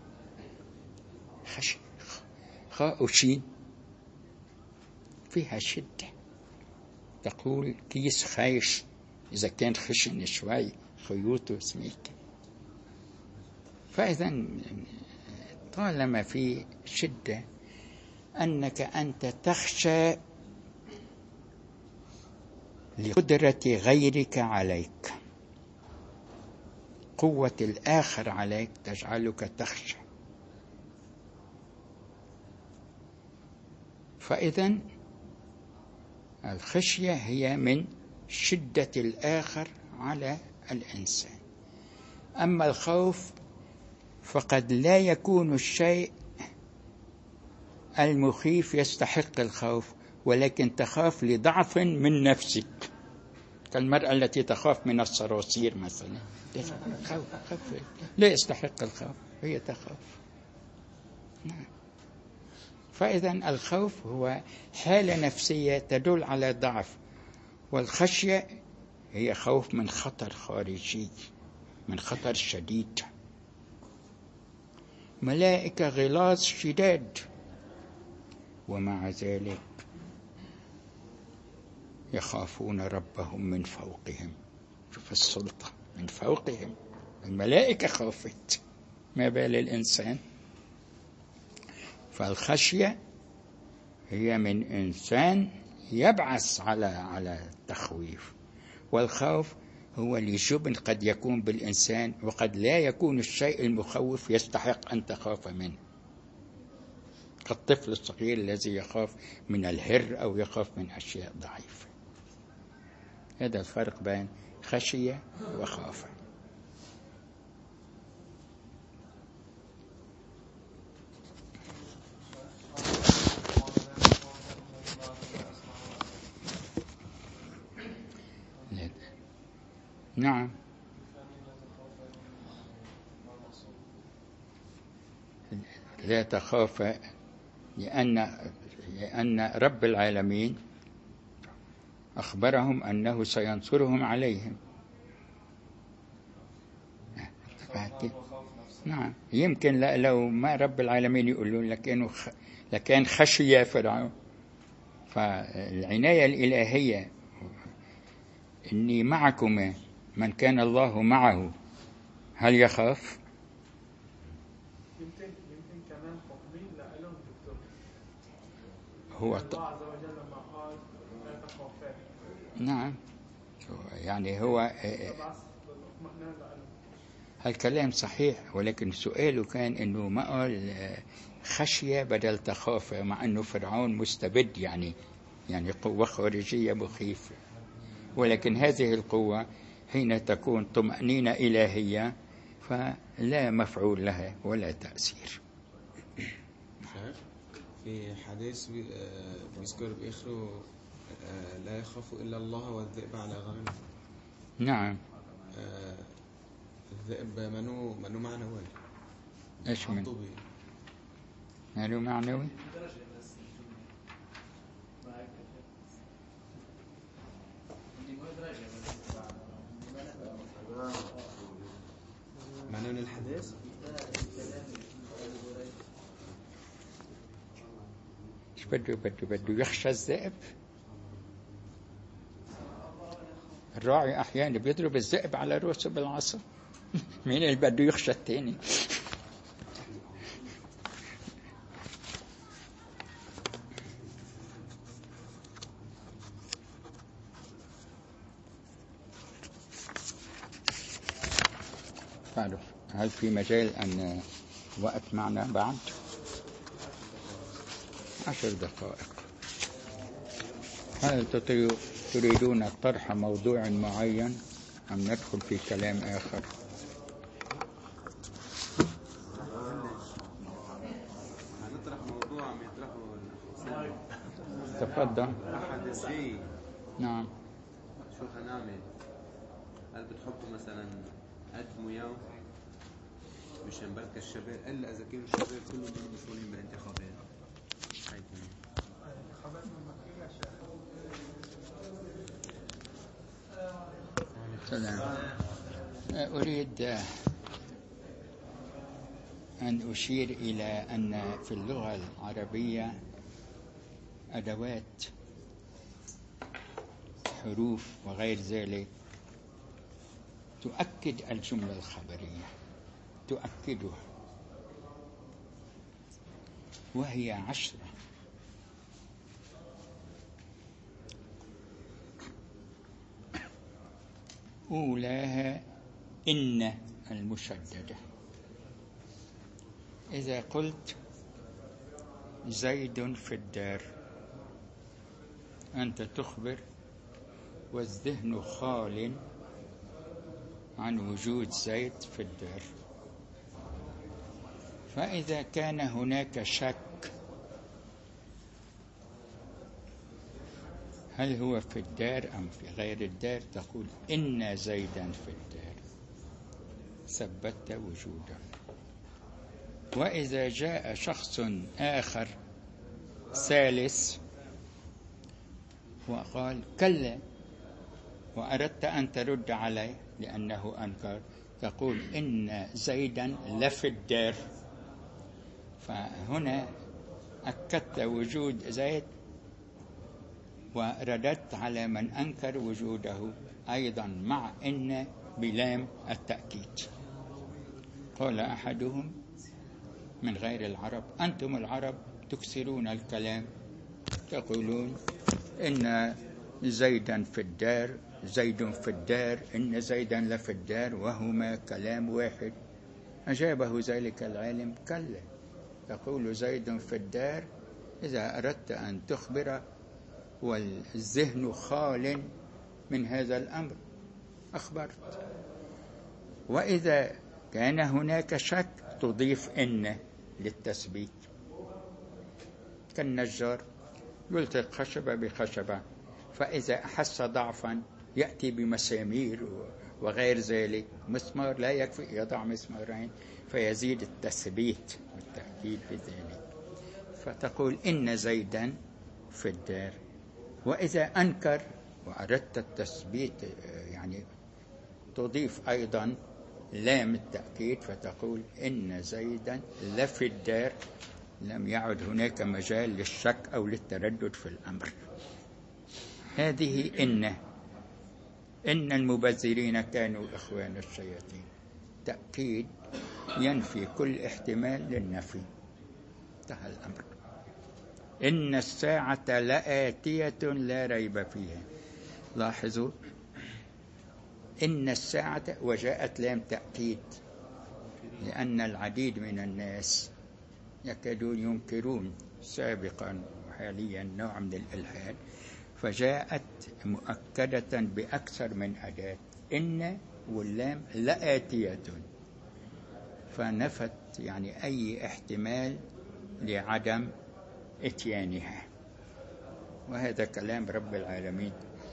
خشية، خاء وشين، فيها شدة. تقول كيس خايش إذا كان خشن شوي، خيوطه سميكة. فإذا طالما في شدة، أنك أنت تخشى لقدرة غيرك عليك، قوة الآخر عليك تجعلك تخشى. فإذا الخشية هي من شدة الآخر على الإنسان. أما الخوف فقد لا يكون الشيء المخيف يستحق الخوف، ولكن تخاف لضعف من نفسك، كالمرأة التي تخاف من الصراصير مثلا. خوف لا يستحق الخوف، هي تخاف. نعم. فإذا الخوف هو حالة نفسية تدل على ضعف، والخشية هي خوف من خطر خارجي، من خطر شديد. ملائكة غلاظ شداد، ومع ذلك يخافون ربهم من فوقهم. شوف السلطة، من فوقهم. الملائكة خافت، ما بال الإنسان؟ فالخشية هي من إنسان يبعث على التخويف، والخوف هو لجبن قد يكون بالإنسان، وقد لا يكون الشيء المخوف يستحق أن تخاف منه، كالطفل الصغير الذي يخاف من الهر أو يخاف من أشياء ضعيفة. هذا الفرق بين خشية وخاف. نعم. لا تخاف لأن رب العالمين أخبرهم أنه سينصرهم عليهم. نعم. يمكن لو ما رب العالمين يقولون لكان خشي فرعون. فالعناية الإلهية إني معكما من كان الله معه هل يخاف؟ يمكن كمان تطبيق لهم دكتور. هو الله عز وجل لما قال لا تخافا. نعم، يعني هو هالكلام صحيح، ولكن سؤاله كان انه ما قال خشية بدل تخاف، مع انه فرعون مستبد يعني قوة خارجية مخيفة، ولكن هذه القوة حين تكون طمأنينة إلهية فلا مفعول لها ولا تأثير. في حديث بيذكر بآخره لا يخاف إلا الله والذئب على غنمه. نعم. الذئب منو معنوي. ايش منو معنوي؟ معنون الحديث ايش بده يخشى الذئب؟ الراعي احيانا بيضرب الذئب على راسه بالعصا. مين اللي بده يخشى الثاني؟ هل في مجال أن وقت معنا بعد 10 دقائق؟ هل تريدون طرح موضوع معين أم ندخل في كلام آخر؟ هنطرح موضوع عم يطرحه. تفضل. حدثي. نعم. شو هنعمل؟ هل بتحطوا مثلا قدموا يوم مشان بركة الشباب، الا اذا كانوا الشباب كلهم مسؤولين بالانتخابات. سلام. أريد أن أشير إلى أن في اللغة العربية أدوات حروف وغير ذلك تؤكد الجملة الخبرية، تؤكدها، وهي 10. أولاها إن المشددة. إذا قلت زيد في الدار أنت تخبر والذهن خال عن وجود زيد في الدار. فإذا كان هناك شك هل هو في الدار أم في غير الدار تقول إن زيدا في الدار، ثبت وجوده. وإذا جاء شخص آخر ثالث وقال كلا وأردت أن ترد عليه لأنه أنكر، تقول إن زيدا لفي الدار. فهنا أكدت وجود زيد ورددت على من أنكر وجوده أيضا مع إن بلام التأكيد. قال أحدهم من غير العرب أنتم العرب تكسرون الكلام، تقولون إن زيدا في الدار، زيد في الدار، إن زيدا لفي الدار، وهما كلام واحد. أجابه ذلك العالم كلا، تقول زيد في الدار إذا أردت أن تخبر والذهن خال من هذا الأمر أخبرت. وإذا كان هناك شك تضيف إن للتثبيت، كالنجار يلصق خشبة بخشبة، فإذا أحس ضعفا يأتي بمسامير وغير ذلك، مسمار لا يكفي يضع مسمارين فيزيد التثبيت والتأكيد بذلك. فتقول إن زيدا في الدار. وإذا أنكر وأردت التثبيت يعني تضيف أيضا لام التأكيد فتقول إن زيدا لفي الدار، لم يعد هناك مجال للشك أو للتردد في الأمر. هذه إن المبذرين كانوا إخوان الشياطين، تأكيد ينفي كل احتمال للنفي، انتهى الأمر. إن الساعة لآتية لا ريب فيها. لاحظوا إن الساعة، وجاءت لام تأكيد، لأن العديد من الناس يكادون ينكرون سابقا وحاليا نوع من الإلحاد، فجاءت مؤكدة بأكثر من أداة، إن واللام لآتية، فنفت يعني أي احتمال لعدم إتيانها. وهذا كلام رب العالمين.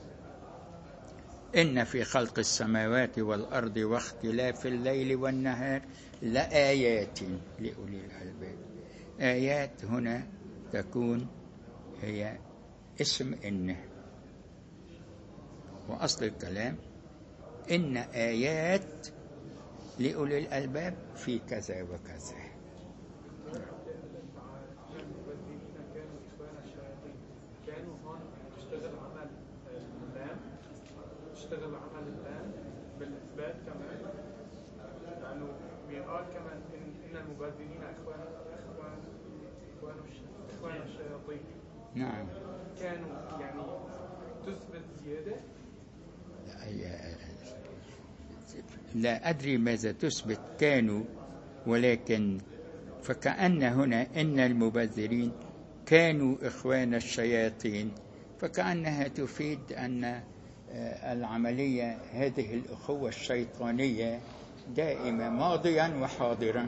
إن في خلق السماوات والأرض واختلاف الليل والنهار لآيات لأولي الألباب. آيات هنا تكون هي اسم إن، وأصل الكلام إن آيات لأولي الألباب في كذا وكذا. كانوا هون تشتغل عمل اللام بالإثبات كمان، لأنه بيقال كمان إن المبذرين إخوان الشياطين. نعم. كانوا يعني تثبت زيادة. لا أدري ماذا تثبت كانوا، ولكن فكأن هنا إن المبذرين كانوا إخوان الشياطين، فكأنها تفيد أن العملية هذه الأخوة الشيطانية دائمة ماضيا وحاضرا.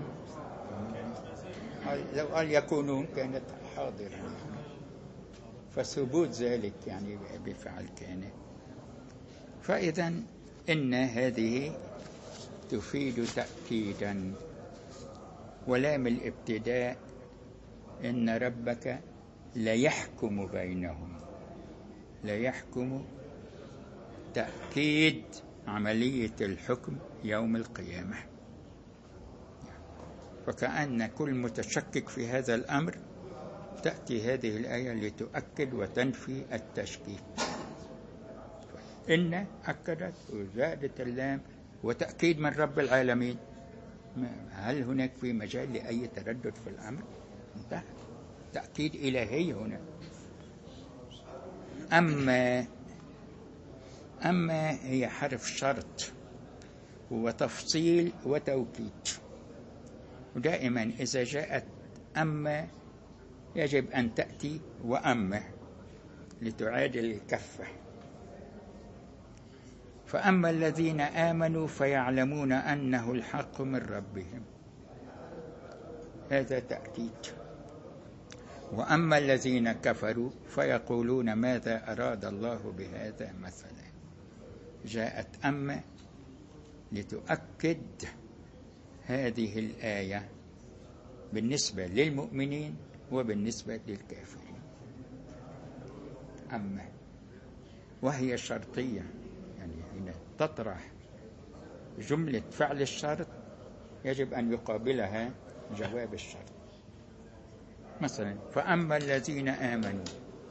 لو قال يكونون كانت حاضرا، فثبوت ذلك يعني بفعل كان. فإذا إن هذه تفيد تأكيدا. ولام الابتداء إن ربك ليحكم بينهم، ليحكم تأكيد عملية الحكم يوم القيامة. فكأن كل متشكك في هذا الأمر تأتي هذه الآية لتؤكد وتنفي التشكيك. إن أكدت وزادت اللام وتأكيد من رب العالمين. هل هناك في مجال لأي تردد في الأمر؟ انتهى، تأكيد إلهي هنا. أما هي حرف شرط وتفصيل وتوكيد، ودائما إذا جاءت أما يجب أن تأتي وأما لتعادل الكفة. فأما الذين آمنوا فيعلمون أنه الحق من ربهم، هذا تأكيد. وأما الذين كفروا فيقولون ماذا أراد الله بهذا مثلا. جاءت أما لتؤكد هذه الآية بالنسبة للمؤمنين وبالنسبة للكافرين. أما وهي شرطية، يعني هنا تطرح جملة فعل الشرط يجب أن يقابلها جواب الشرط. مثلا فأما الذين آمنوا،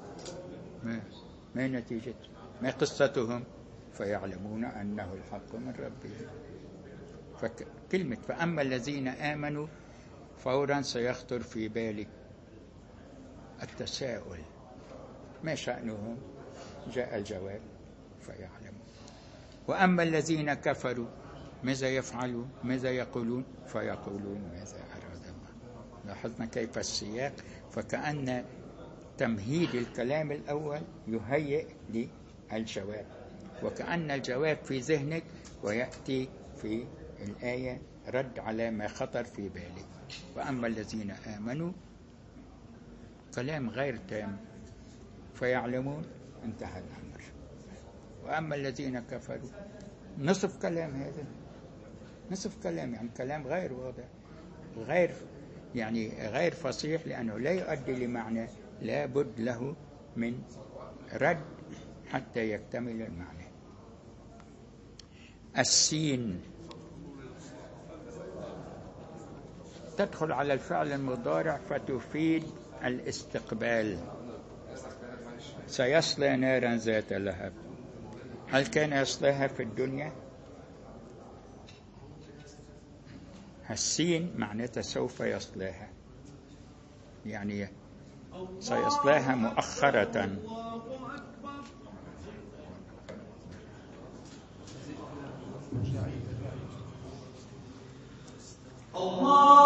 ما نتيجة، ما قصتهم؟ فيعلمون أنه الحق من ربهم. فكلمة فأما الذين آمنوا فورا سيخطر في بالك التساؤل، ما شأنهم؟ جاء الجواب فيعلمون. وأما الذين كفروا ماذا يفعلون؟ ماذا يقولون؟ فيقولون ماذا أراد الله. لاحظنا كيف السياق، فكأن تمهيد الكلام الأول يهيئ للجواب، وكأن الجواب في ذهنك ويأتي في الآية رد على ما خطر في بالك. وأما الذين آمنوا كلام غير تام، فيعلمون انتهى الأمر. وأما الذين كفروا نصف كلام، هذا نصف كلام، يعني كلام غير واضح، غير فصيح، لأنه لا يؤدي لمعنى، لا بد له من رد حتى يكتمل المعنى. السين تدخل على الفعل المضارع فتفيد الاستقبال. سيصلى نارا ذات لهب، هل كان يصلاها في الدنيا؟ السين معناتها سوف يصلاها، يعني سيصلاها مؤخرة. الله